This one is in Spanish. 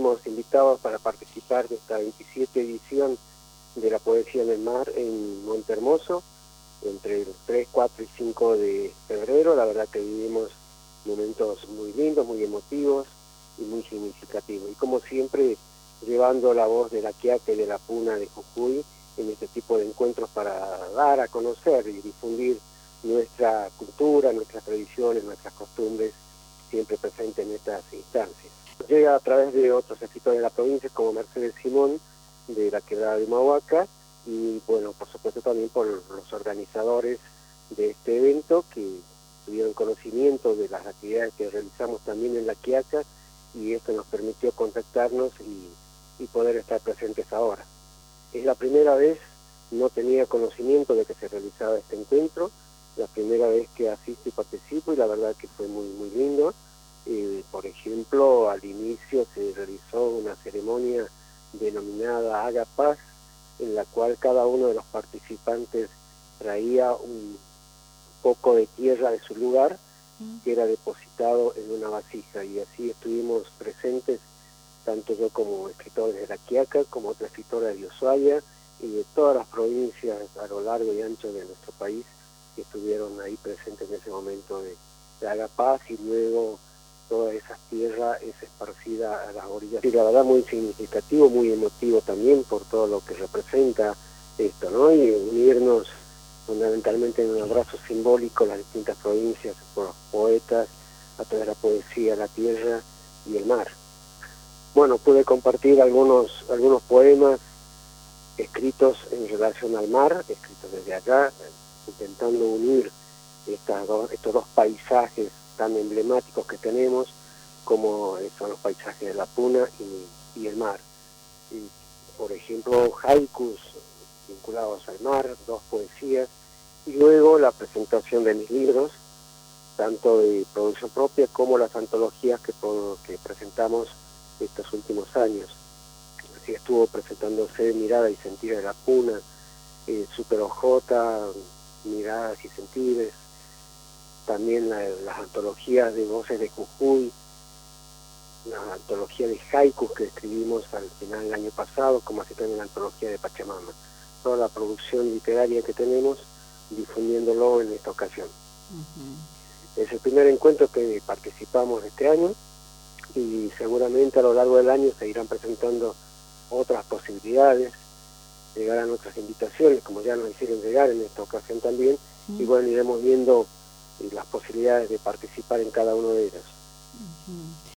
fuimos invitados para participar de esta 27 edición de la Poesía en el Mar en Montehermoso, entre el 3, 4 y 5 de febrero. La verdad que vivimos momentos muy lindos, muy emotivos y muy significativos. Y como siempre, llevando la voz de la Quiaca y de la Puna de Jujuy en este tipo de encuentros para dar a conocer y difundir nuestra cultura, nuestras tradiciones, nuestras costumbres, siempre presentes en estas instancias. Llega a través de otros escritores de la provincia, como Mercedes Simón, de la Quebrada de Humahuaca, y bueno, por supuesto también por los organizadores de este evento, que tuvieron conocimiento de las actividades que realizamos también en La Quiaca, y esto nos permitió contactarnos y poder estar presentes ahora. Es la primera vez, no tenía conocimiento de que se realizaba este encuentro, la primera vez que asisto y participo, y la verdad que fue muy, muy lindo. Por ejemplo, al inicio se realizó una ceremonia denominada Haga Paz, en la cual cada uno de los participantes traía un poco de tierra de su lugar, que era depositado en una vasija, y así estuvimos presentes, tanto yo como escritores de La Quiaca, como otra escritora de Ushuaia, y de todas las provincias a lo largo y ancho de nuestro país, que estuvieron ahí presentes en ese momento de Haga Paz, y luego toda esa tierra es esparcida a las orillas. Y la verdad muy significativo, muy emotivo también por todo lo que representa esto, ¿no? Y unirnos fundamentalmente en un abrazo simbólico las distintas provincias por los poetas, a través de la poesía, la tierra y el mar. Bueno, pude compartir algunos poemas escritos en relación al mar, escritos desde allá, intentando unir estos dos paisajes tan emblemáticos que tenemos, como son los paisajes de la Puna y el mar. Y, por ejemplo, haikus vinculados al mar, 2 poesías, y luego la presentación de mis libros, tanto de producción propia como las antologías que presentamos estos últimos años. Así estuvo presentándose Mirada y Sentires de la Puna, Super Ojota, Miradas y Sentires, también las antologías de Voces de Jujuy, la antología de haikus que escribimos al final del año pasado, como así también la antología de Pachamama. Toda la producción literaria que tenemos, difundiéndolo en esta ocasión. Es el primer encuentro que participamos este año, y seguramente a lo largo del año se irán presentando otras posibilidades, llegarán otras invitaciones, como ya nos hicieron llegar en esta ocasión también, y bueno, iremos viendo las posibilidades de participar en cada uno de ellos.